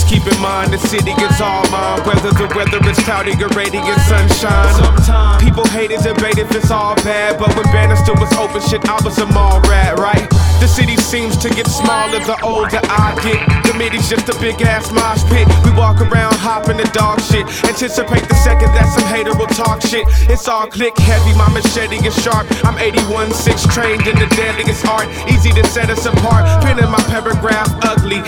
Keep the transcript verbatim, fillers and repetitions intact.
Just keep in mind the city is all mine. Whether the weather is cloudy or radiant sunshine. Sometimes people hate and debate if it's all bad, but when Bannister was open shit, I was a mall rat, right? The city seems to get smaller the older I get. The middy's just a big ass mosh pit. We walk around hopping the dog shit. Anticipate the second that some hater will talk shit. It's all click heavy, my machete is sharp. I'm eighty-one six trained in the deadliest art. Easy to set us apart. Pen in my paragraph ugly.